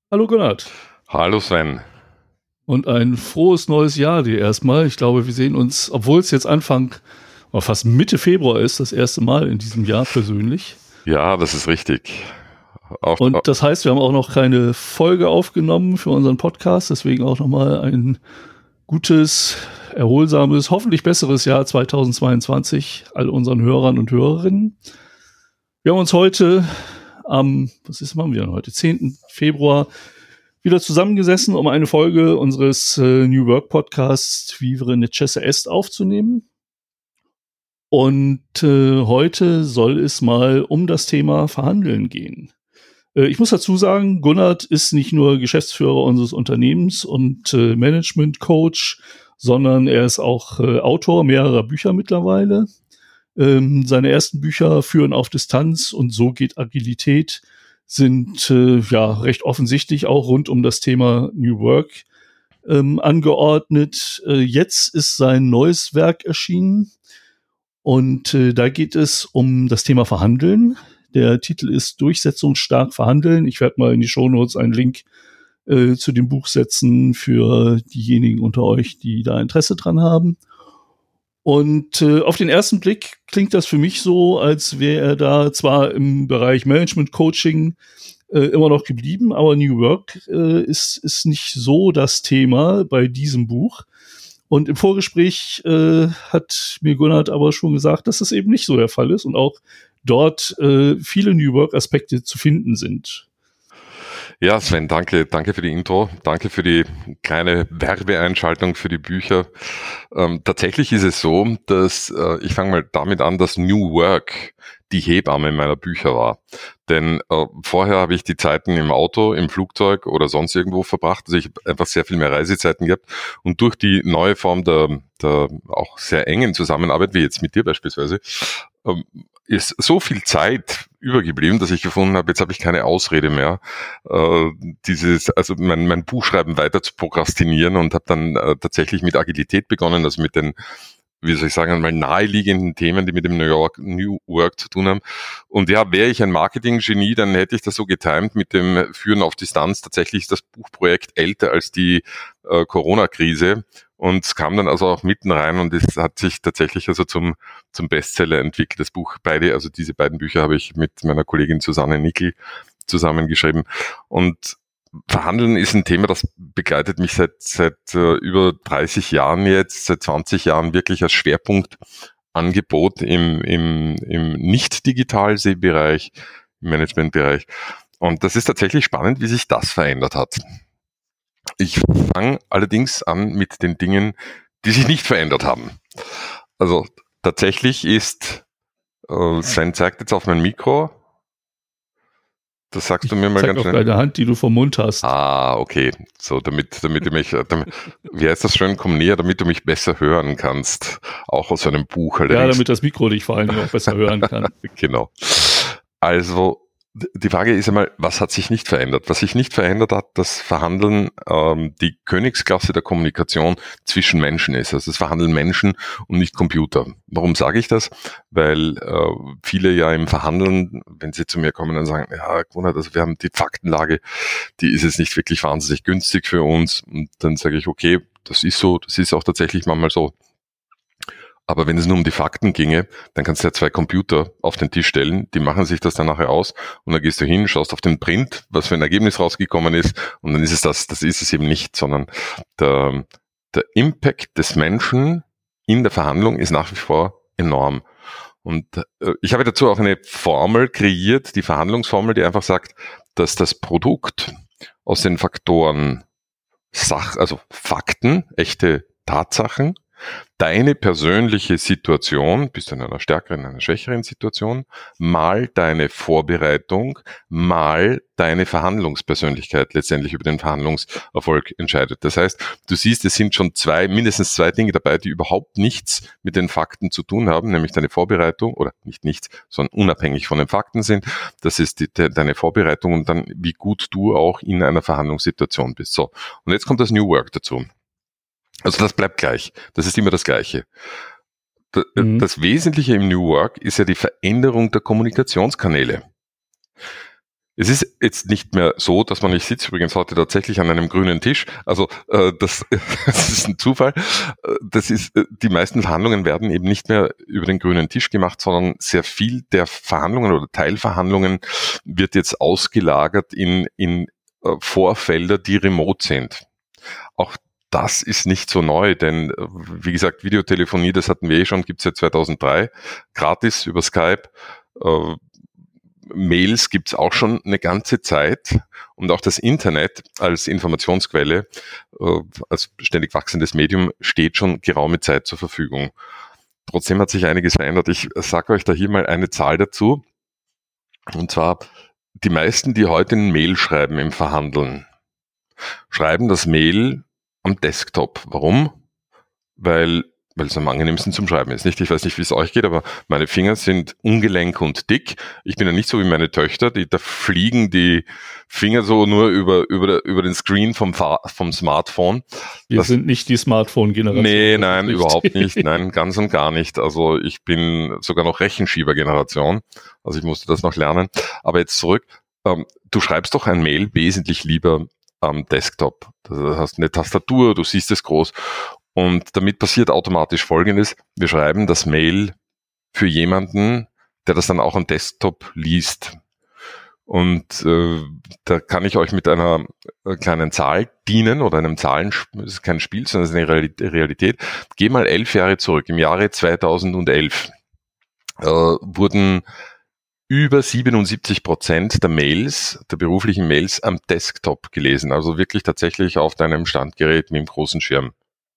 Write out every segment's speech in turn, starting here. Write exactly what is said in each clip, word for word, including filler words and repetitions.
Hallo Gernot. Hallo Sven. Und ein frohes neues Jahr dir erstmal. Ich glaube, wir sehen uns, obwohl es jetzt Anfang, oder fast Mitte Februar ist, das erste Mal in diesem Jahr persönlich. Ja, das ist richtig. Auch, Und das heißt, wir haben auch noch keine Folge aufgenommen für unseren Podcast. Deswegen auch nochmal ein gutes, erholsames, hoffentlich besseres Jahr zweitausendzweiundzwanzig all unseren Hörern und Hörerinnen. Wir haben uns heute am, was ist, machen wir denn heute? zehnten Februar wieder zusammengesessen, um eine Folge unseres äh, New Work Podcasts Vivere Necesse Est aufzunehmen. Und äh, heute soll es mal um das Thema Verhandeln gehen. Äh, ich muss dazu sagen, Gunnar ist nicht nur Geschäftsführer unseres Unternehmens und äh, Management Coach, sondern er ist auch äh, Autor mehrerer Bücher mittlerweile. Ähm, seine ersten Bücher Führen auf Distanz und So geht Agilität sind äh, ja recht offensichtlich auch rund um das Thema New Work ähm, angeordnet. Äh, jetzt ist sein neues Werk erschienen und äh, da geht es um das Thema Verhandeln. Der Titel ist Durchsetzungsstark verhandeln. Ich werde mal in die Shownotes einen Link äh, zu dem Buch setzen für diejenigen unter euch, die da Interesse dran haben. Und äh, auf den ersten Blick klingt das für mich so, als wäre er da zwar im Bereich Management Coaching äh, immer noch geblieben, aber New Work äh, ist, ist nicht so das Thema bei diesem Buch. Und im Vorgespräch äh, hat mir Gunnar aber schon gesagt, dass das eben nicht so der Fall ist und auch dort äh, viele New Work Aspekte zu finden sind. Ja, Sven, danke, danke für die Intro, danke für die kleine Werbeeinschaltung für die Bücher. Ähm, tatsächlich ist es so, dass äh, ich fange mal damit an, dass New Work die Hebamme meiner Bücher war. Denn äh, vorher habe ich die Zeiten im Auto, im Flugzeug oder sonst irgendwo verbracht. Also ich habe einfach sehr viel mehr Reisezeiten gehabt. Und durch die neue Form der, der auch sehr engen Zusammenarbeit, wie jetzt mit dir beispielsweise, ähm, ist so viel Zeit übergeblieben, dass ich gefunden habe, jetzt habe ich keine Ausrede mehr, äh, dieses, also mein, mein Buchschreiben weiter zu prokrastinieren und habe dann äh, tatsächlich mit Agilität begonnen, also mit den, wie soll ich sagen, einmal naheliegenden Themen, die mit dem New York New Work zu tun haben. Und ja, wäre ich ein Marketing-Genie, dann hätte ich das so getimt mit dem Führen auf Distanz. Tatsächlich ist das Buchprojekt älter als die äh, Corona-Krise. Und es kam dann also auch mitten rein und es hat sich tatsächlich also zum, zum Bestseller entwickelt. Das Buch, beide, also diese beiden Bücher habe ich mit meiner Kollegin Susanne Nickel zusammengeschrieben. Und Verhandeln ist ein Thema, das begleitet mich seit, seit uh, über dreißig Jahren jetzt, seit zwanzig Jahren wirklich als Schwerpunktangebot im, im, im Nicht-Digital-Bereich, im Managementbereich. Und das ist tatsächlich spannend, wie sich das verändert hat. Ich fange allerdings an mit den Dingen, die sich nicht verändert haben. Also tatsächlich ist, äh, Sven zeigt jetzt auf mein Mikro, das sagst ich du mir mal ganz schnell. schnell. Deine Hand, die du vom Mund hast. Ah, okay. So, damit, damit du mich, damit, wie heißt das schön, komm näher, damit du mich besser hören kannst. Auch aus einem Buch allerdings. Ja, damit das Mikro dich vor allen Dingen auch besser hören kann. Genau. Also, die Frage ist einmal, was hat sich nicht verändert? Was sich nicht verändert hat, das Verhandeln, ähm, die Königsklasse der Kommunikation zwischen Menschen ist. Also das Verhandeln Menschen und nicht Computer. Warum sage ich das? Weil äh, viele ja im Verhandeln, wenn sie zu mir kommen und sagen, ja, Gunnar, also wir haben die Faktenlage, die ist jetzt nicht wirklich wahnsinnig günstig für uns. Und dann sage ich, okay, das ist so, das ist auch tatsächlich manchmal so. Aber wenn es nur um die Fakten ginge, dann kannst du ja zwei Computer auf den Tisch stellen, die machen sich das dann nachher aus und dann gehst du hin, schaust auf den Print, was für ein Ergebnis rausgekommen ist und dann ist es das, das ist es eben nicht, sondern der, der Impact des Menschen in der Verhandlung ist nach wie vor enorm. Und äh, ich habe dazu auch eine Formel kreiert, die Verhandlungsformel, die einfach sagt, dass das Produkt aus den Faktoren Sach, also Fakten, echte Tatsachen, deine persönliche Situation, bist du in einer stärkeren, in einer schwächeren Situation, mal deine Vorbereitung, mal deine Verhandlungspersönlichkeit letztendlich über den Verhandlungserfolg entscheidet. Das heißt, du siehst, es sind schon zwei, mindestens zwei Dinge dabei, die überhaupt nichts mit den Fakten zu tun haben, nämlich deine Vorbereitung, oder nicht nichts, sondern unabhängig von den Fakten sind. Das ist die, de, deine Vorbereitung und dann, wie gut du auch in einer Verhandlungssituation bist. So. Und jetzt kommt das New Work dazu. Also das bleibt gleich. Das ist immer das Gleiche. Das, mhm. das Wesentliche im New Work ist ja die Veränderung der Kommunikationskanäle. Es ist jetzt nicht mehr so, dass man, ich sitze übrigens heute tatsächlich an einem grünen Tisch, also äh, das, das ist ein Zufall. Das ist, die meisten Verhandlungen werden eben nicht mehr über den grünen Tisch gemacht, sondern sehr viel der Verhandlungen oder Teilverhandlungen wird jetzt ausgelagert in, in äh, Vorfelder, die remote sind. Auch das ist nicht so neu, denn wie gesagt, Videotelefonie, das hatten wir eh schon, gibt es seit zweitausenddrei, gratis über Skype. Äh, Mails gibt's auch schon eine ganze Zeit und auch das Internet als Informationsquelle, äh, als ständig wachsendes Medium steht schon geraume Zeit zur Verfügung. Trotzdem hat sich einiges verändert. Ich sage euch da hier mal eine Zahl dazu. Und zwar, die meisten, die heute ein Mail schreiben im Verhandeln, schreiben das Mail am Desktop. Warum? Weil weil es am angenehmsten zum Schreiben ist. Nicht, ich weiß nicht, wie es euch geht, aber meine Finger sind ungelenk und dick. Ich bin ja nicht so wie meine Töchter, die, da fliegen die Finger so nur über, über, der, über den Screen vom, vom Smartphone. Wir das, sind nicht die Smartphone-Generation. Nee, nein, nicht. Überhaupt nicht. Nein, ganz und gar nicht. Also ich bin sogar noch Rechenschieber-Generation. Also ich musste das noch lernen. Aber jetzt zurück. Ähm, du schreibst doch ein Mail wesentlich lieber am Desktop. Du hast eine Tastatur, du siehst es groß. Und damit passiert automatisch Folgendes. Wir schreiben das Mail für jemanden, der das dann auch am Desktop liest. Und äh, da kann ich euch mit einer kleinen Zahl dienen oder einem Zahlen, das ist kein Spiel, sondern es ist eine Realität. Geh mal elf Jahre zurück. Im Jahre zweitausendelf äh, wurden über siebenundsiebzig Prozent der Mails, der beruflichen Mails am Desktop gelesen. Also wirklich tatsächlich auf deinem Standgerät mit dem großen Schirm.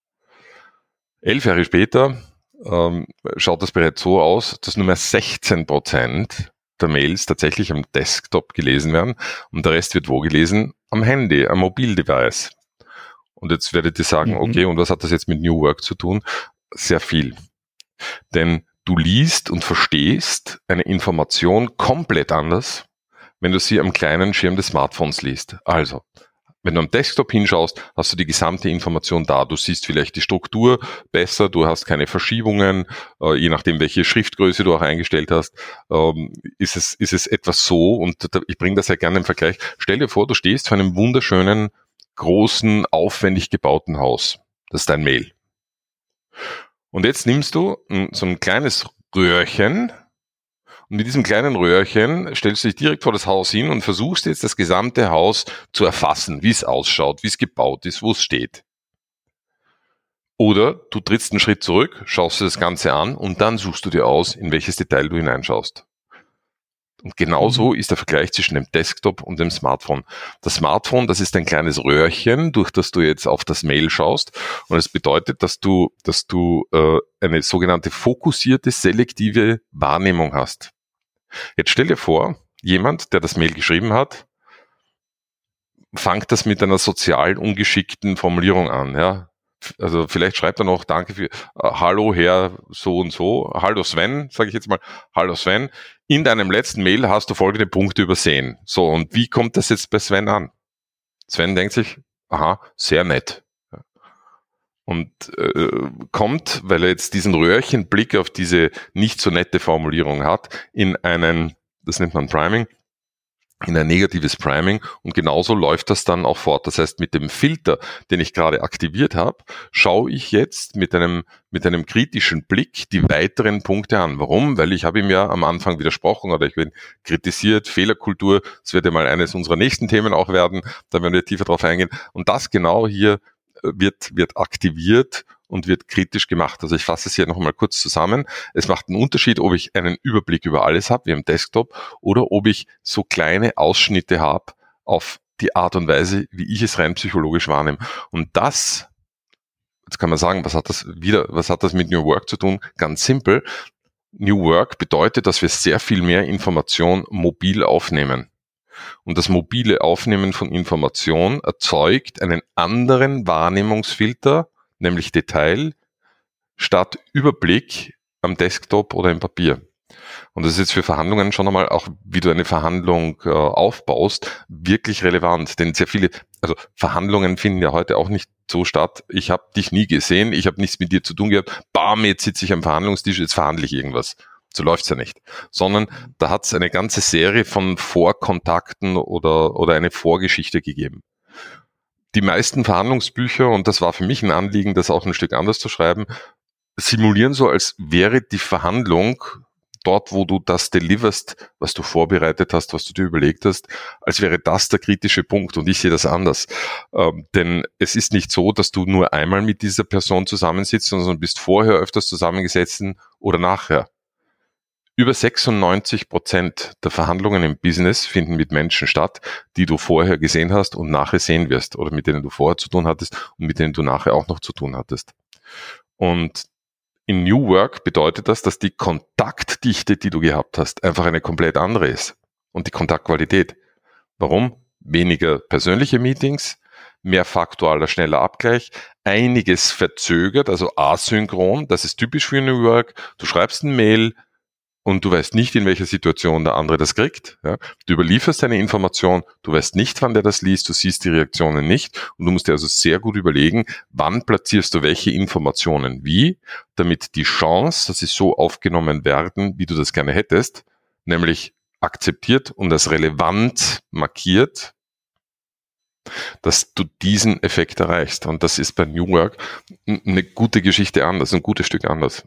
Elf Jahre später ähm, schaut das bereits so aus, dass nur mehr sechzehn Prozent der Mails tatsächlich am Desktop gelesen werden und der Rest wird wo gelesen? Am Handy, am Mobildevice. Und jetzt werdet ihr sagen, mhm. okay, und was hat das jetzt mit New Work zu tun? Sehr viel. Denn du liest und verstehst eine Information komplett anders, wenn du sie am kleinen Schirm des Smartphones liest. Also, wenn du am Desktop hinschaust, hast du die gesamte Information da. Du siehst vielleicht die Struktur besser, du hast keine Verschiebungen, äh, je nachdem, welche Schriftgröße du auch eingestellt hast, ähm, ist es, ist es etwas so, und da, ich bringe das ja gerne im Vergleich. Stell dir vor, du stehst vor einem wunderschönen, großen, aufwendig gebauten Haus. Das ist dein Mail. Und jetzt nimmst du so ein kleines Röhrchen, und mit diesem kleinen Röhrchen stellst du dich direkt vor das Haus hin und versuchst jetzt das gesamte Haus zu erfassen, wie es ausschaut, wie es gebaut ist, wo es steht. Oder du trittst einen Schritt zurück, schaust dir das Ganze an und dann suchst du dir aus, in welches Detail du hineinschaust. Und genauso ist der Vergleich zwischen dem Desktop und dem Smartphone. Das Smartphone, das ist ein kleines Röhrchen, durch das du jetzt auf das Mail schaust. Und es bedeutet, dass du, dass du äh, eine sogenannte fokussierte, selektive Wahrnehmung hast. Jetzt stell dir vor, jemand, der das Mail geschrieben hat, fängt das mit einer sozial ungeschickten Formulierung an. Ja? Also vielleicht schreibt er noch, danke für, äh, hallo Herr so und so, hallo Sven, sage ich jetzt mal, hallo Sven, in deinem letzten Mail hast du folgende Punkte übersehen. So, und wie kommt das jetzt bei Sven an? Sven denkt sich, aha, sehr nett. Und äh, kommt, weil er jetzt diesen Röhrchenblick auf diese nicht so nette Formulierung hat, in einen, das nennt man Priming, in ein negatives Priming, und genauso läuft das dann auch fort. Das heißt, mit dem Filter, den ich gerade aktiviert habe, schaue ich jetzt mit einem mit einem kritischen Blick die weiteren Punkte an. Warum? Weil ich habe ihm ja am Anfang widersprochen oder ich bin kritisiert, Fehlerkultur, das wird ja mal eines unserer nächsten Themen auch werden, da werden wir tiefer drauf eingehen. Und das genau hier wird wird aktiviert und wird kritisch gemacht. Also ich fasse es hier noch mal kurz zusammen. Es macht einen Unterschied, ob ich einen Überblick über alles habe, wie am Desktop, oder ob ich so kleine Ausschnitte habe auf die Art und Weise, wie ich es rein psychologisch wahrnehme. Und das, jetzt kann man sagen, was hat das wieder, was hat das mit New Work zu tun? Ganz simpel. New Work bedeutet, dass wir sehr viel mehr Information mobil aufnehmen. Und das mobile Aufnehmen von Information erzeugt einen anderen Wahrnehmungsfilter, nämlich Detail, statt Überblick am Desktop oder im Papier. Und das ist jetzt für Verhandlungen schon einmal, auch wie du eine Verhandlung äh, aufbaust, wirklich relevant. Denn sehr viele, also Verhandlungen finden ja heute auch nicht so statt, ich habe dich nie gesehen, ich habe nichts mit dir zu tun gehabt, bam, jetzt sitze ich am Verhandlungstisch, jetzt verhandle ich irgendwas. So läuft's ja nicht. Sondern da hat's eine ganze Serie von Vorkontakten oder, oder eine Vorgeschichte gegeben. Die meisten Verhandlungsbücher, und das war für mich ein Anliegen, das auch ein Stück anders zu schreiben, simulieren so, als wäre die Verhandlung dort, wo du das deliverst, was du vorbereitet hast, was du dir überlegt hast, als wäre das der kritische Punkt. Und ich sehe das anders. Ähm, denn es ist nicht so, dass du nur einmal mit dieser Person zusammensitzt, sondern bist vorher öfters zusammengesetzt oder nachher. Über sechsundneunzig Prozent der Verhandlungen im Business finden mit Menschen statt, die du vorher gesehen hast und nachher sehen wirst oder mit denen du vorher zu tun hattest und mit denen du nachher auch noch zu tun hattest. Und in New Work bedeutet das, dass die Kontaktdichte, die du gehabt hast, einfach eine komplett andere ist. Und die Kontaktqualität. Warum? Weniger persönliche Meetings, mehr faktualer, schneller Abgleich, einiges verzögert, also asynchron. Das ist typisch für New Work. Du schreibst eine Mail, und du weißt nicht, in welcher Situation der andere das kriegt. Ja. Du überlieferst eine Information, du weißt nicht, wann der das liest, du siehst die Reaktionen nicht und du musst dir also sehr gut überlegen, wann platzierst du welche Informationen wie, damit die Chance, dass sie so aufgenommen werden, wie du das gerne hättest, nämlich akzeptiert und als relevant markiert, dass du diesen Effekt erreichst. Und das ist bei New Work eine gute Geschichte anders, ein gutes Stück anders.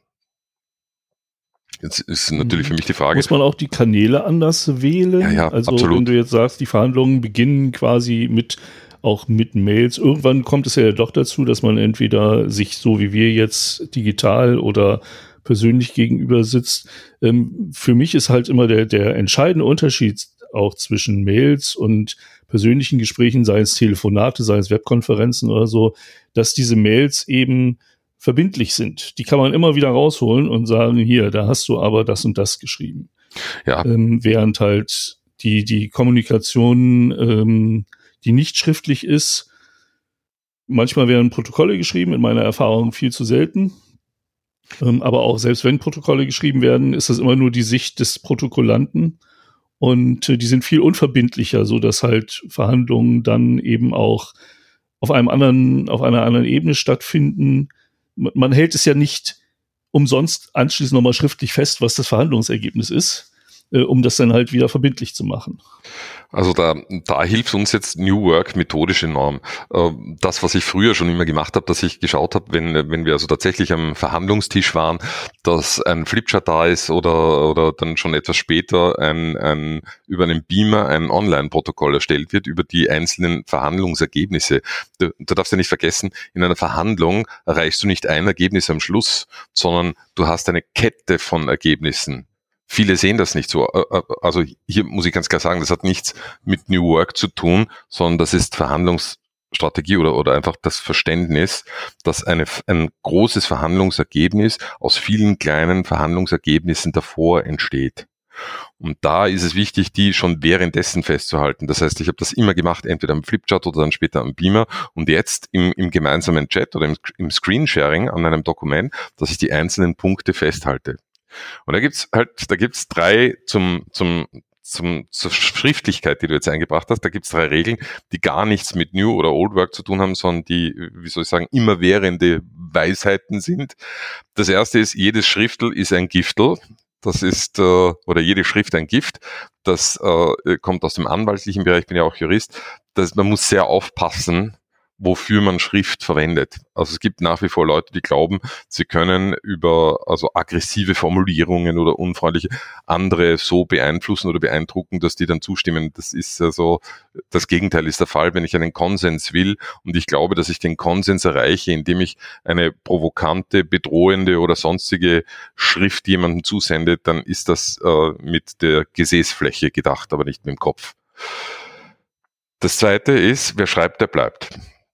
Jetzt ist natürlich für mich die Frage. Muss man auch die Kanäle anders wählen? Ja, ja, also absolut. Wenn du jetzt sagst, die Verhandlungen beginnen quasi mit, auch mit Mails. Irgendwann kommt es ja doch dazu, dass man entweder sich so wie wir jetzt digital oder persönlich gegenüber sitzt. Ähm, für mich ist halt immer der, der entscheidende Unterschied auch zwischen Mails und persönlichen Gesprächen, sei es Telefonate, sei es Webkonferenzen oder so, dass diese Mails eben verbindlich sind. Die kann man immer wieder rausholen und sagen, hier, da hast du aber das und das geschrieben. Ja. Ähm, während halt die, die Kommunikation, ähm, die nicht schriftlich ist, manchmal werden Protokolle geschrieben, in meiner Erfahrung viel zu selten. Ähm, aber auch selbst wenn Protokolle geschrieben werden, ist das immer nur die Sicht des Protokollanten. Und äh, die sind viel unverbindlicher, so dass halt Verhandlungen dann eben auch auf einem anderen, auf einer anderen Ebene stattfinden. Man hält es ja nicht umsonst anschließend nochmal schriftlich fest, was das Verhandlungsergebnis ist, äh, um das dann halt wieder verbindlich zu machen. Also da, da hilft uns jetzt New Work methodisch enorm. Das, was ich früher schon immer gemacht habe, dass ich geschaut habe, wenn, wenn wir also tatsächlich am Verhandlungstisch waren, dass ein Flipchart da ist oder, oder dann schon etwas später ein, ein, über einen Beamer ein Online-Protokoll erstellt wird über die einzelnen Verhandlungsergebnisse. Du, du darfst ja nicht vergessen, in einer Verhandlung erreichst du nicht ein Ergebnis am Schluss, sondern du hast eine Kette von Ergebnissen. Viele sehen das nicht so. Also hier muss ich ganz klar sagen, das hat nichts mit New Work zu tun, sondern das ist Verhandlungsstrategie oder, oder einfach das Verständnis, dass eine, ein großes Verhandlungsergebnis aus vielen kleinen Verhandlungsergebnissen davor entsteht. Und da ist es wichtig, die schon währenddessen festzuhalten. Das heißt, ich habe das immer gemacht, entweder am Flipchart oder dann später am Beamer und jetzt im, im gemeinsamen Chat oder im, im Screensharing an einem Dokument, dass ich die einzelnen Punkte festhalte. Und da gibt's halt, da gibt's drei zum, zum, zum, zur Schriftlichkeit, die du jetzt eingebracht hast. Da gibt's drei Regeln, die gar nichts mit New oder Old Work zu tun haben, sondern die, wie soll ich sagen, immerwährende Weisheiten sind. Das erste ist, jedes Schriftel ist ein Giftel. Das ist, äh, oder jede Schrift ein Gift. Das äh, kommt aus dem anwaltlichen Bereich, ich bin ja auch Jurist. Das, man muss sehr aufpassen, wofür man Schrift verwendet. Also es gibt nach wie vor Leute, die glauben, sie können über also aggressive Formulierungen oder unfreundliche andere so beeinflussen oder beeindrucken, dass die dann zustimmen. Das ist also, das Gegenteil ist der Fall, wenn ich einen Konsens will und ich glaube, dass ich den Konsens erreiche, indem ich eine provokante, bedrohende oder sonstige Schrift jemandem zusende, dann ist das äh, mit der Gesäßfläche gedacht, aber nicht mit dem Kopf. Das zweite ist, wer schreibt, der bleibt.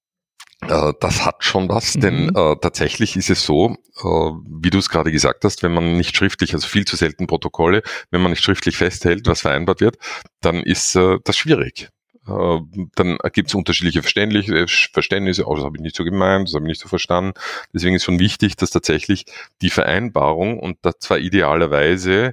Das hat schon was, mhm. denn äh, tatsächlich ist es so, äh, wie du es gerade gesagt hast, wenn man nicht schriftlich, also viel zu selten Protokolle, wenn man nicht schriftlich festhält, was vereinbart wird, dann ist äh, das schwierig. Äh, dann gibt es unterschiedliche Verständnisse, oh, das habe ich nicht so gemeint, das habe ich nicht so verstanden. Deswegen ist schon wichtig, dass tatsächlich die Vereinbarung und das zwar idealerweise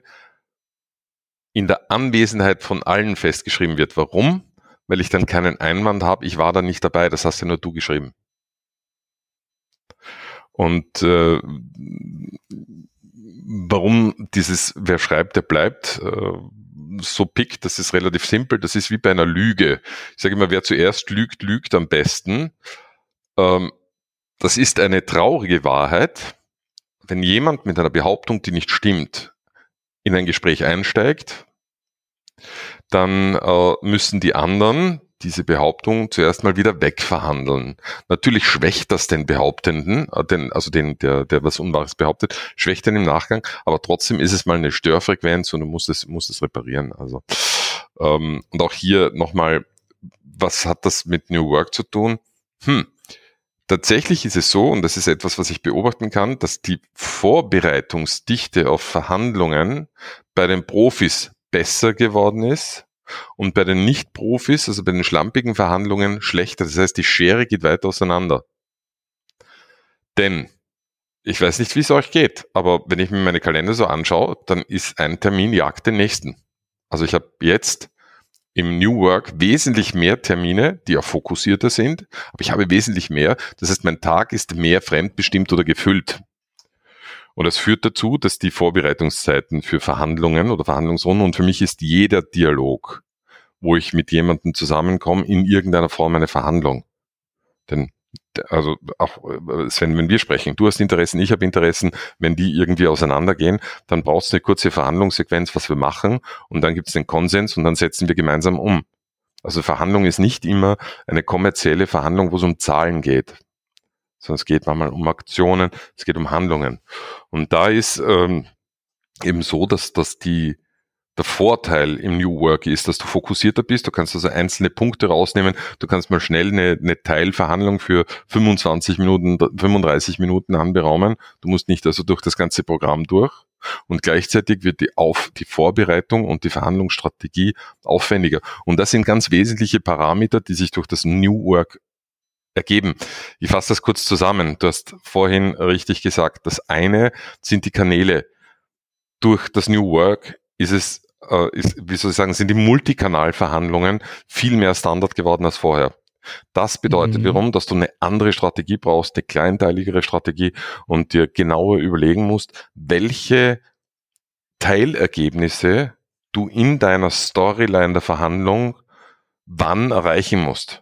in der Anwesenheit von allen festgeschrieben wird. Warum? Weil ich dann keinen Einwand habe, ich war da nicht dabei, das hast ja nur du geschrieben. Und äh, warum dieses wer schreibt, der bleibt äh, so pickt, das ist relativ simpel, das ist wie bei einer Lüge. Ich sage immer, wer zuerst lügt, lügt am besten. Ähm, das ist eine traurige Wahrheit. Wenn jemand mit einer Behauptung, die nicht stimmt, in ein Gespräch einsteigt, dann äh, müssen die anderen diese Behauptung zuerst mal wieder wegverhandeln. Natürlich schwächt das den Behauptenden, äh, den, also den, der, der was Unwahres behauptet, schwächt den im Nachgang, aber trotzdem ist es mal eine Störfrequenz und du musst es, musst es reparieren. Also ähm, und auch hier nochmal, was hat das mit New Work zu tun? Hm. Tatsächlich ist es so, und das ist etwas, was ich beobachten kann, dass die Vorbereitungsdichte auf Verhandlungen bei den Profis besser geworden ist und bei den Nicht-Profis, also bei den schlampigen Verhandlungen, schlechter. Das heißt, die Schere geht weiter auseinander. Denn, ich weiß nicht, wie es euch geht, aber wenn ich mir meine Kalender so anschaue, dann ist ein Termin jagt den nächsten. Also ich habe jetzt im New Work wesentlich mehr Termine, die auch fokussierter sind, aber ich habe wesentlich mehr. Das heißt, mein Tag ist mehr fremdbestimmt oder gefüllt. Und das führt dazu, dass die Vorbereitungszeiten für Verhandlungen oder Verhandlungsrunden, und für mich ist jeder Dialog, wo ich mit jemandem zusammenkomme, in irgendeiner Form eine Verhandlung. Denn also auch Sven, wenn wir sprechen, du hast Interessen, ich habe Interessen, wenn die irgendwie auseinandergehen, dann brauchst du eine kurze Verhandlungssequenz, was wir machen, und dann gibt es den Konsens und dann setzen wir gemeinsam um. Also Verhandlung ist nicht immer eine kommerzielle Verhandlung, wo es um Zahlen geht, sondern es geht manchmal um Aktionen, es geht um Handlungen. Und da ist ähm, eben so, dass, dass die der Vorteil im New Work ist, dass du fokussierter bist. Du kannst also einzelne Punkte rausnehmen. Du kannst mal schnell eine, eine Teilverhandlung für fünfundzwanzig Minuten, fünfunddreißig Minuten anberaumen. Du musst nicht also durch das ganze Programm durch. Und gleichzeitig wird die, Auf, die Vorbereitung und die Verhandlungsstrategie aufwendiger. Und das sind ganz wesentliche Parameter, die sich durch das New Work ergeben. Ich fasse das kurz zusammen. Du hast vorhin richtig gesagt, das eine sind die Kanäle. Durch das New Work ist es Ist, wie soll ich sagen, sind die Multikanalverhandlungen viel mehr Standard geworden als vorher. Das bedeutet Mhm. wiederum, dass du eine andere Strategie brauchst, eine kleinteiligere Strategie und dir genauer überlegen musst, welche Teilergebnisse du in deiner Storyline der Verhandlung wann erreichen musst.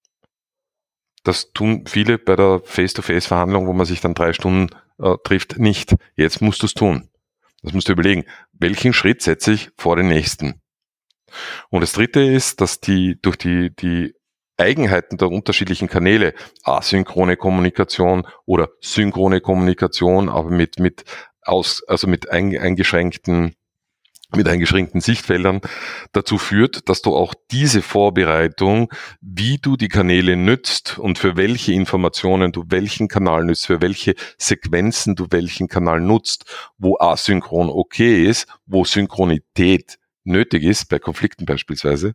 Das tun viele bei der Face-to-Face-Verhandlung, wo man sich dann drei Stunden äh, trifft, nicht. Jetzt musst du es tun. Das musst du überlegen, welchen Schritt setze ich vor den nächsten. Und das dritte ist, dass die durch die, die Eigenheiten der unterschiedlichen Kanäle, asynchrone Kommunikation oder synchrone Kommunikation, aber mit, mit aus, also mit eingeschränkten mit eingeschränkten Sichtfeldern dazu führt, dass du auch diese Vorbereitung, wie du die Kanäle nützt und für welche Informationen du welchen Kanal nützt, für welche Sequenzen du welchen Kanal nutzt, wo asynchron okay ist, wo Synchronität nötig ist, bei Konflikten beispielsweise,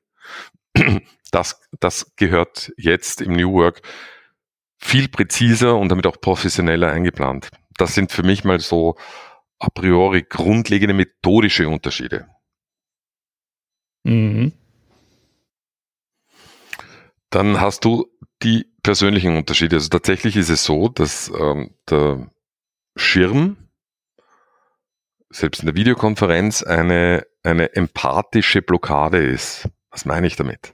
das, das gehört jetzt im New Work viel präziser und damit auch professioneller eingeplant. Das sind für mich mal so a priori grundlegende methodische Unterschiede. Mhm. Dann hast du die persönlichen Unterschiede. Also tatsächlich ist es so, dass ähm, der Schirm selbst in der Videokonferenz eine, eine empathische Blockade ist. Was meine ich damit?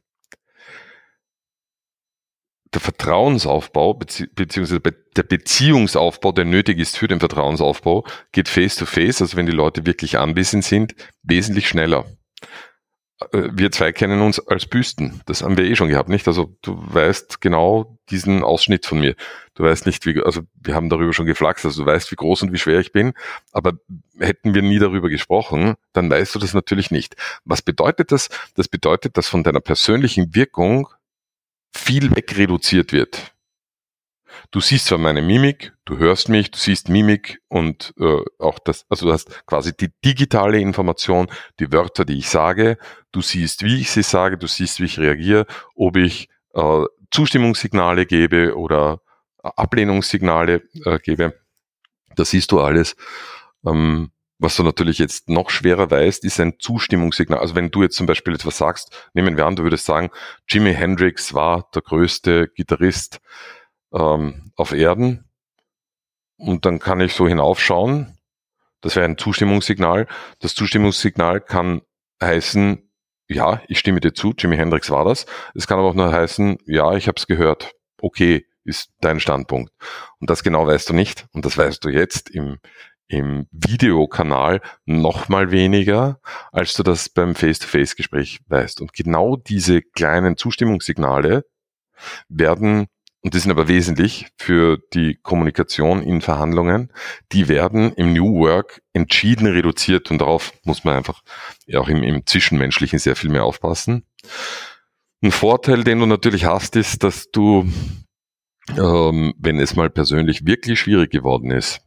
Der Vertrauensaufbau bezieh- beziehungsweise der Beziehungsaufbau, der nötig ist für den Vertrauensaufbau, geht face-to-face, also wenn die Leute wirklich anwesend sind, wesentlich schneller. Wir zwei kennen uns als Büsten. Das haben wir eh schon gehabt, nicht? Also du weißt genau diesen Ausschnitt von mir. Du weißt nicht, wie, also wir haben darüber schon geflaxt, also du weißt, wie groß und wie schwer ich bin, aber hätten wir nie darüber gesprochen, dann weißt du das natürlich nicht. Was bedeutet das? Das bedeutet, dass von deiner persönlichen Wirkung viel wegreduziert wird. Du siehst zwar meine Mimik, du hörst mich, du siehst Mimik und äh, auch das, also du hast quasi die digitale Information, die Wörter, die ich sage, du siehst, wie ich sie sage, du siehst, wie ich reagiere, ob ich äh, Zustimmungssignale gebe oder äh, Ablehnungssignale äh, gebe, das siehst du alles. Ähm, was du natürlich jetzt noch schwerer weißt, ist ein Zustimmungssignal. Also wenn du jetzt zum Beispiel etwas sagst, nehmen wir an, du würdest sagen, Jimi Hendrix war der größte Gitarrist ähm, auf Erden, und dann kann ich so hinaufschauen, Das wäre ein Zustimmungssignal. Das Zustimmungssignal kann heißen, ja, ich stimme dir zu, Jimi Hendrix war das. Es kann aber auch nur heißen, ja, ich habe es gehört. Okay, ist dein Standpunkt. Und das genau weißt du nicht. Und das weißt du jetzt im, im Videokanal noch mal weniger, als du das beim Face-to-Face-Gespräch weißt. Und genau diese kleinen Zustimmungssignale werden, und die sind aber wesentlich für die Kommunikation in Verhandlungen, die werden im New Work entschieden reduziert, und darauf muss man einfach ja auch im, im Zwischenmenschlichen sehr viel mehr aufpassen. Ein Vorteil, den du natürlich hast, ist, dass du, ähm, wenn es mal persönlich wirklich schwierig geworden ist,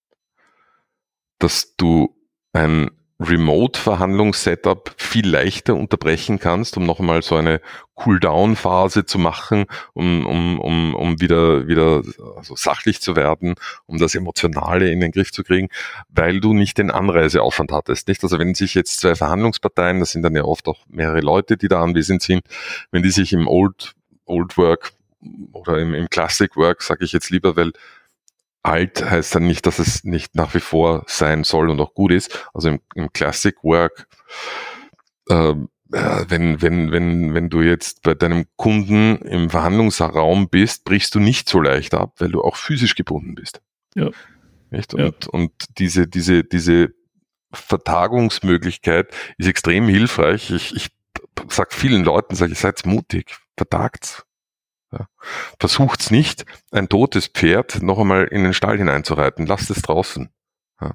dass du ein Remote-Verhandlungs-Setup viel leichter unterbrechen kannst, um noch einmal so eine Cool-Down-Phase zu machen, um, um, um, um wieder, wieder also sachlich zu werden, um das Emotionale in den Griff zu kriegen, weil du nicht den Anreiseaufwand hattest, nicht? Also wenn sich jetzt zwei Verhandlungsparteien, das sind dann ja oft auch mehrere Leute, die da anwesend sind, wenn die sich im Old, Old Work oder im, im Classic Work, sage ich jetzt lieber, weil alt heißt dann nicht, dass es nicht nach wie vor sein soll und auch gut ist. Also im, im Classic Work, äh, wenn, wenn, wenn, wenn du jetzt bei deinem Kunden im Verhandlungsraum bist, brichst du nicht so leicht ab, weil du auch physisch gebunden bist. Ja. Nicht? Und, ja. und diese, diese, diese Vertagungsmöglichkeit ist extrem hilfreich. Ich, ich sag vielen Leuten, sage ich, seid mutig, vertagt's. Ja. Versucht's nicht, ein totes Pferd noch einmal in den Stall hineinzureiten. Lasst es draußen. Ja.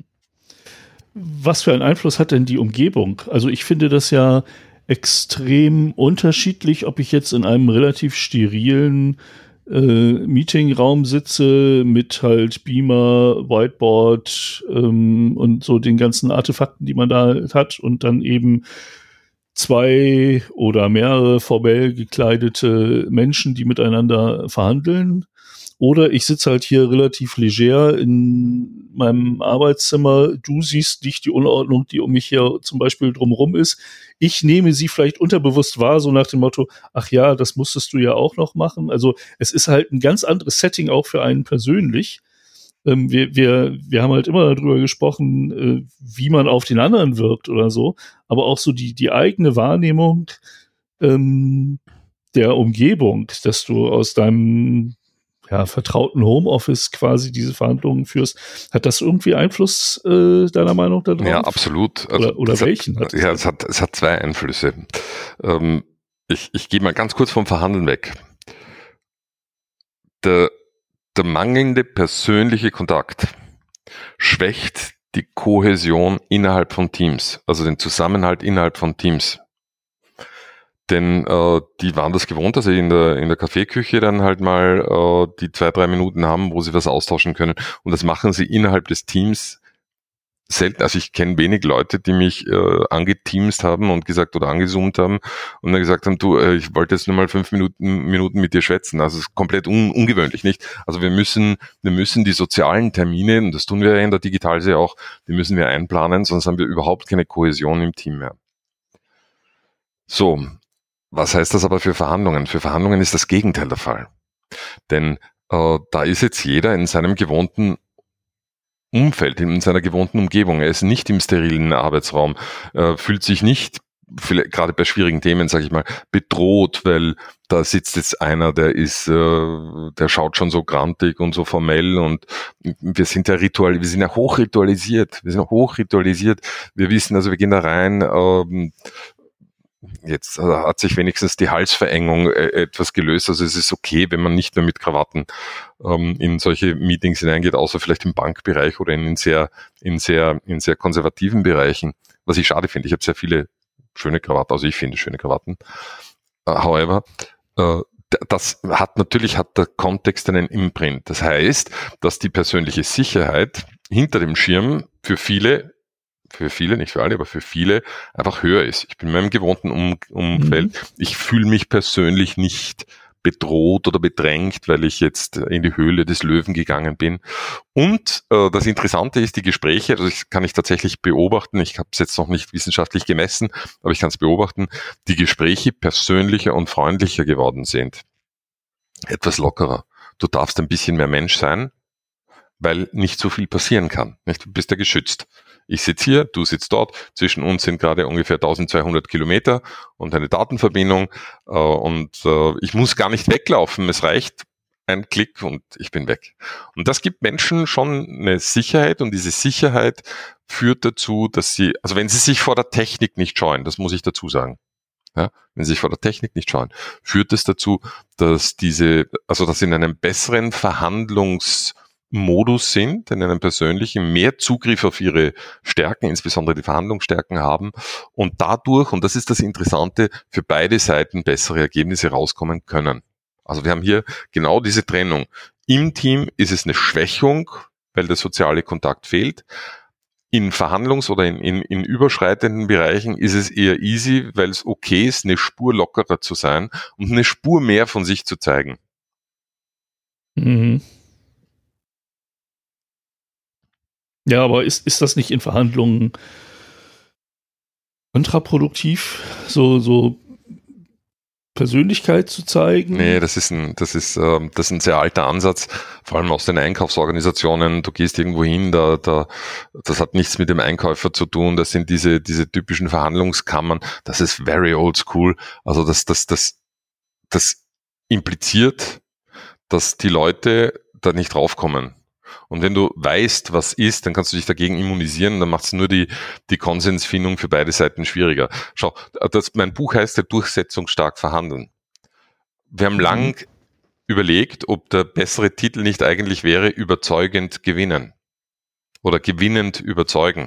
Was für einen Einfluss hat denn die Umgebung? Also ich finde das ja extrem unterschiedlich, ob ich jetzt in einem relativ sterilen äh, Meetingraum sitze mit halt Beamer, Whiteboard ähm, und so den ganzen Artefakten, die man da hat, und dann eben zwei oder mehrere formell gekleidete Menschen, die miteinander verhandeln. Oder ich sitze halt hier relativ leger in meinem Arbeitszimmer. Du siehst nicht die Unordnung, die um mich hier zum Beispiel drumherum ist. Ich nehme sie vielleicht unterbewusst wahr, so nach dem Motto, ach ja, das musstest du ja auch noch machen. Also es ist halt ein ganz anderes Setting auch für einen persönlich. Ähm, wir, wir, wir haben halt immer darüber gesprochen, äh, wie man auf den anderen wirkt oder so, aber auch so die, die eigene Wahrnehmung ähm, der Umgebung, dass du aus deinem ja, vertrauten Homeoffice quasi diese Verhandlungen führst. Hat das irgendwie Einfluss äh, deiner Meinung darauf? Ja, absolut. Also oder oder welchen? Hat, hat es ja, es hat, es hat zwei Einflüsse. Ähm, ich ich gehe mal ganz kurz vom Verhandeln weg. Der Der mangelnde persönliche Kontakt schwächt die Kohäsion innerhalb von Teams, also den Zusammenhalt innerhalb von Teams. Denn äh, die waren das gewohnt, dass sie in der in der Kaffeeküche dann halt mal äh, die zwei, drei Minuten haben, wo sie was austauschen können. Und das machen sie innerhalb des Teams selten. Also ich kenne wenig Leute, die mich äh, angeteamst haben und gesagt oder angezoomt haben und dann gesagt haben, du, äh, ich wollte jetzt nur mal fünf Minuten Minuten mit dir schwätzen. Also es ist komplett un, ungewöhnlich, nicht? Also wir müssen wir müssen die sozialen Termine, und das tun wir ja in der Digitalsee auch, die müssen wir einplanen, sonst haben wir überhaupt keine Kohäsion im Team mehr. So, was heißt das aber für Verhandlungen? Für Verhandlungen ist das Gegenteil der Fall. Denn äh, da ist jetzt jeder in seinem gewohnten Umfeld, in seiner gewohnten Umgebung. Er ist nicht im sterilen Arbeitsraum, äh, fühlt sich nicht, vielleicht, gerade bei schwierigen Themen, sage ich mal, bedroht, weil da sitzt jetzt einer, der ist, äh, der schaut schon so grantig und so formell, und wir sind ja ritual, wir sind ja hochritualisiert, wir sind ja hochritualisiert. Wir wissen, also wir gehen da rein, ähm, jetzt hat sich wenigstens die Halsverengung äh, etwas gelöst. Also es ist okay, wenn man nicht mehr mit Krawatten ähm, in solche Meetings hineingeht, außer vielleicht im Bankbereich oder in sehr, in sehr, in sehr konservativen Bereichen. Was ich schade finde. Ich habe sehr viele schöne Krawatten, also ich finde schöne Krawatten. Uh, however, äh, das hat natürlich hat der Kontext einen Imprint. Das heißt, dass die persönliche Sicherheit hinter dem Schirm für viele für viele, nicht für alle, aber für viele einfach höher ist. Ich bin in meinem gewohnten um Umfeld. Mhm. Ich fühle mich persönlich nicht bedroht oder bedrängt, weil ich jetzt in die Höhle des Löwen gegangen bin. Und äh, das Interessante ist, die Gespräche, also das kann ich tatsächlich beobachten, ich habe es jetzt noch nicht wissenschaftlich gemessen, aber ich kann es beobachten, die Gespräche persönlicher und freundlicher geworden sind. Etwas lockerer. Du darfst ein bisschen mehr Mensch sein, weil nicht so viel passieren kann. Nicht? Du bist ja geschützt. Ich sitze hier, du sitzt dort, zwischen uns sind gerade ungefähr eintausendzweihundert Kilometer und eine Datenverbindung äh, und äh, ich muss gar nicht weglaufen, es reicht ein Klick und ich bin weg. Und das gibt Menschen schon eine Sicherheit und diese Sicherheit führt dazu, dass sie, also wenn sie sich vor der Technik nicht scheuen, das muss ich dazu sagen, ja, wenn sie sich vor der Technik nicht scheuen, führt es dazu, dass diese, also dass sie in einem besseren Verhandlungs Modus sind, in einem persönlichen, mehr Zugriff auf ihre Stärken, insbesondere die Verhandlungsstärken haben und dadurch, und das ist das Interessante, für beide Seiten bessere Ergebnisse rauskommen können. Also wir haben hier genau diese Trennung. Im Team ist es eine Schwächung, weil der soziale Kontakt fehlt. In Verhandlungs- oder in, in, in überschreitenden Bereichen ist es eher easy, weil es okay ist, eine Spur lockerer zu sein und eine Spur mehr von sich zu zeigen. Mhm. Ja, aber ist, ist das nicht in Verhandlungen kontraproduktiv, so, so Persönlichkeit zu zeigen? Nee, das ist ein, das ist, ähm, das ist ein sehr alter Ansatz, vor allem aus den Einkaufsorganisationen. Du gehst irgendwo hin, da, da, das hat nichts mit dem Einkäufer zu tun. Das sind diese, diese typischen Verhandlungskammern. Das ist very old school. Also das, das, das, das impliziert, dass die Leute da nicht draufkommen. Und wenn du weißt, was ist, dann kannst du dich dagegen immunisieren, dann macht es nur die, die Konsensfindung für beide Seiten schwieriger. Schau, das, mein Buch heißt ja Durchsetzungsstark verhandeln. Wir haben mhm. lang überlegt, ob der bessere Titel nicht eigentlich wäre, überzeugend gewinnen oder gewinnend überzeugen.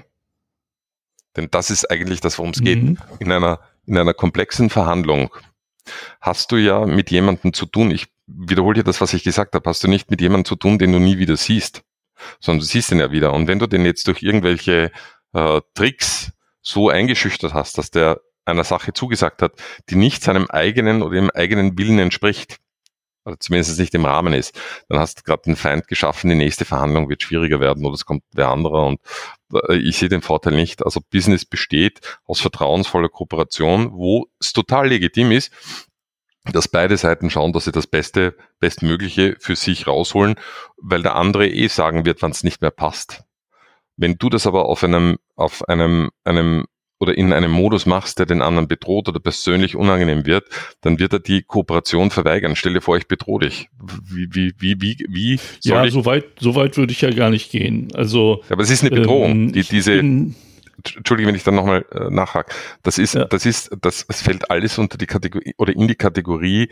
Denn das ist eigentlich das, worum es mhm. geht. In einer, in einer komplexen Verhandlung hast du ja mit jemandem zu tun, ich wiederhole dir das, was ich gesagt habe, hast du nicht mit jemandem zu tun, den du nie wieder siehst, sondern du siehst ihn ja wieder. Und wenn du den jetzt durch irgendwelche äh, Tricks so eingeschüchtert hast, dass der einer Sache zugesagt hat, die nicht seinem eigenen oder dem eigenen Willen entspricht, also zumindest nicht im Rahmen ist, dann hast du gerade einen Feind geschaffen, die nächste Verhandlung wird schwieriger werden oder es kommt der andere und äh, ich sehe den Vorteil nicht. Also Business besteht aus vertrauensvoller Kooperation, wo es total legitim ist, dass beide Seiten schauen, dass sie das Beste, Bestmögliche für sich rausholen, weil der andere eh sagen wird, wann es nicht mehr passt. Wenn du das aber auf einem, auf einem, einem oder in einem Modus machst, der den anderen bedroht oder persönlich unangenehm wird, dann wird er die Kooperation verweigern. Stell dir vor, ich bedrohe dich. Wie, wie, wie, wie, wie soll ja, ich? so weit, so weit würde ich ja gar nicht gehen. Also, ja, aber es ist eine Bedrohung. Ähm, die, diese, Entschuldige, wenn ich dann nochmal äh, nachhake. Das ist, ja. das ist, das, es fällt alles unter die Kategorie oder in die Kategorie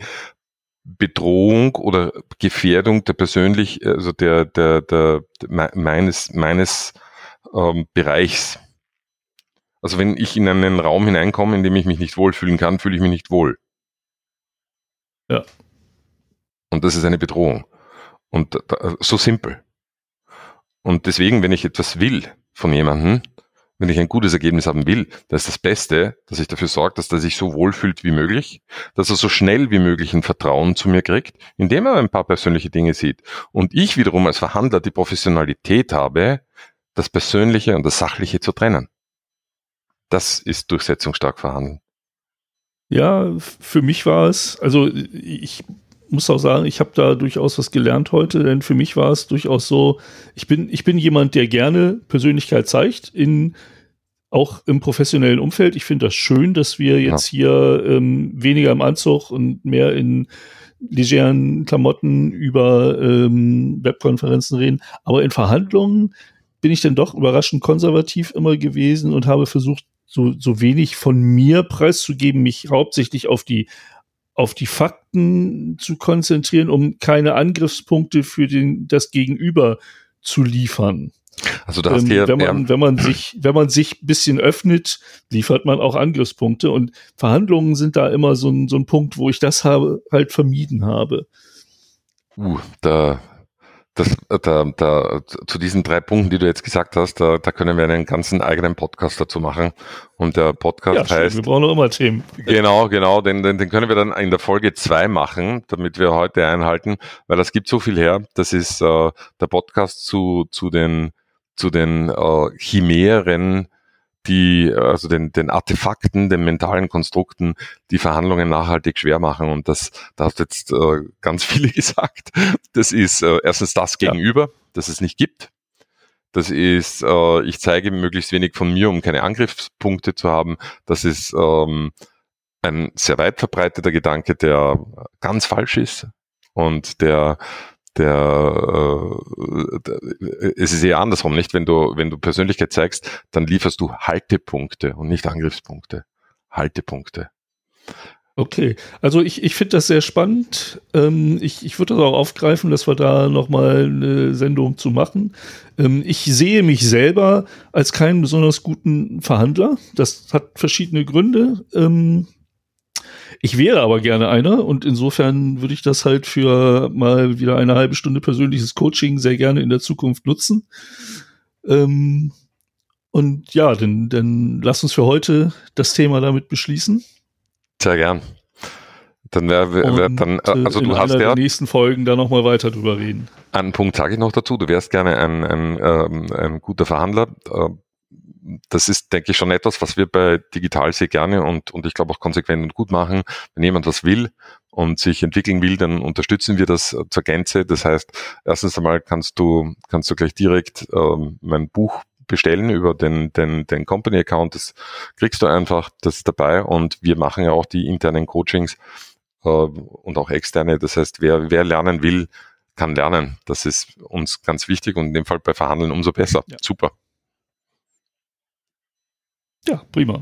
Bedrohung oder Gefährdung der persönlich, also der, der, der, der meines, meines ähm, Bereichs. Also wenn ich in einen Raum hineinkomme, in dem ich mich nicht wohlfühlen kann, fühle ich mich nicht wohl. Ja. Und das ist eine Bedrohung. Und so simpel. Und deswegen, wenn ich etwas will von jemandem, wenn ich ein gutes Ergebnis haben will, dann ist das Beste, dass ich dafür sorge, dass er sich so wohlfühlt wie möglich, dass er so schnell wie möglich ein Vertrauen zu mir kriegt, indem er ein paar persönliche Dinge sieht. Und ich wiederum als Verhandler die Professionalität habe, das Persönliche und das Sachliche zu trennen. Das ist durchsetzungsstark verhandeln. Ja, für mich war es, also ich muss auch sagen, ich habe da durchaus was gelernt heute, denn für mich war es durchaus so, ich bin, ich bin jemand, der gerne Persönlichkeit zeigt, in, auch im professionellen Umfeld. Ich finde das schön, dass wir jetzt ja. hier ähm, weniger im Anzug und mehr in legeren Klamotten über ähm, Webkonferenzen reden, aber in Verhandlungen bin ich dann doch überraschend konservativ immer gewesen und habe versucht, so, so wenig von mir preiszugeben, mich hauptsächlich auf die, auf die Fakten zu konzentrieren, um keine Angriffspunkte für den, das Gegenüber zu liefern. Also da hast ähm, hier, wenn man, ja. wenn man sich, wenn man sich ein bisschen öffnet, liefert man auch Angriffspunkte und Verhandlungen sind da immer so ein, so ein Punkt, wo ich das habe, halt vermieden habe. Uh, da, das, da, da, zu diesen drei Punkten, die du jetzt gesagt hast, da, da können wir einen ganzen eigenen Podcast dazu machen. Und der Podcast ja, heißt... Wir brauchen noch immer Themen. Genau, genau, den, den, den können wir dann in der Folge zwei machen, damit wir heute einhalten, weil das gibt so viel her. Das ist äh, der Podcast zu, zu den, zu den äh, Chimären die, also den, den Artefakten, den mentalen Konstrukten, die Verhandlungen nachhaltig schwer machen. Und das, da hast du jetzt äh, ganz viele gesagt. Das ist äh, erstens das Gegenüber, ja. das es nicht gibt. Das ist, äh, ich zeige möglichst wenig von mir, um keine Angriffspunkte zu haben. Das ist ähm, ein sehr weit verbreiteter Gedanke, der ganz falsch ist und der Der, äh, der, es ist eher andersrum, nicht? Wenn du, wenn du Persönlichkeit zeigst, dann lieferst du Haltepunkte und nicht Angriffspunkte. Haltepunkte. Okay, also ich, ich finde das sehr spannend. Ähm, ich ich würde das auch aufgreifen, dass wir da nochmal eine Sendung zu machen. Ähm, ich sehe mich selber als keinen besonders guten Verhandler. Das hat verschiedene Gründe. Ähm, Ich wäre aber gerne einer und insofern würde ich das halt für mal wieder eine halbe Stunde persönliches Coaching sehr gerne in der Zukunft nutzen. Ähm, und ja, dann, dann lass uns für heute das Thema damit beschließen. Sehr gern. Dann wäre wär, dann, also in du hast einer ja der nächsten Folgen da nochmal weiter drüber reden. Einen Punkt sage ich noch dazu, du wärst gerne ein, ein, ein, ein guter Verhandler. Das ist, denke ich, schon etwas, was wir bei Digital sehr gerne und, und ich glaube auch konsequent und gut machen. Wenn jemand was will und sich entwickeln will, dann unterstützen wir das zur Gänze. Das heißt, erstens einmal kannst du, kannst du gleich direkt ähm, mein Buch bestellen über den, den, den Company-Account. Das kriegst du einfach, das ist dabei. Und wir machen ja auch die internen Coachings äh, und auch externe. Das heißt, wer, wer lernen will, kann lernen. Das ist uns ganz wichtig und in dem Fall bei Verhandeln umso besser. Ja. Super. Ja, prima.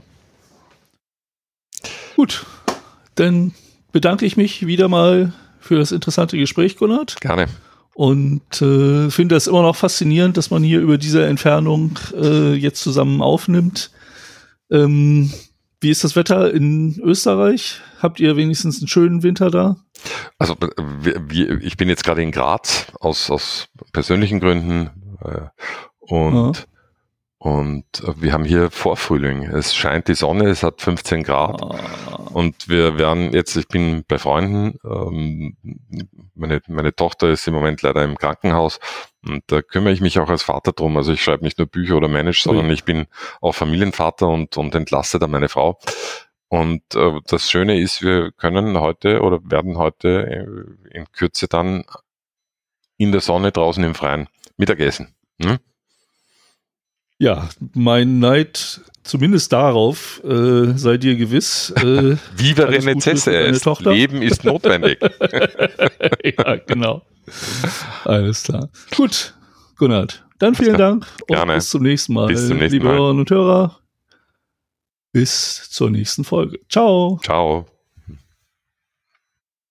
Gut, dann bedanke ich mich wieder mal für das interessante Gespräch, Gunnar. Gerne. Und äh, finde das immer noch faszinierend, dass man hier über diese Entfernung äh, jetzt zusammen aufnimmt. Ähm, wie ist das Wetter in Österreich? Habt ihr wenigstens einen schönen Winter da? Also wir, ich bin jetzt gerade in Graz aus, aus persönlichen Gründen äh, und ja. Und wir haben hier Vorfrühling. Es scheint die Sonne, es hat fünfzehn Grad. Ah. Und wir werden jetzt, ich bin bei Freunden, ähm, meine, meine Tochter ist im Moment leider im Krankenhaus und da kümmere ich mich auch als Vater drum. Also ich schreibe nicht nur Bücher oder manage, sondern ich bin auch Familienvater und, und entlasse da meine Frau. Und äh, das Schöne ist, wir können heute oder werden heute in Kürze dann in der Sonne draußen im Freien Mittagessen. Hm? Ja, mein Neid zumindest darauf äh, sei dir gewiss. Äh, Viva Renezesse, Leben ist notwendig. Ja, genau. Alles klar. Gut, Gunnar. Dann vielen Dank und Gerne. bis zum nächsten Mal. Bis zum nächsten Liebe Mal. Hörerinnen und Hörer, bis zur nächsten Folge. Ciao. Ciao.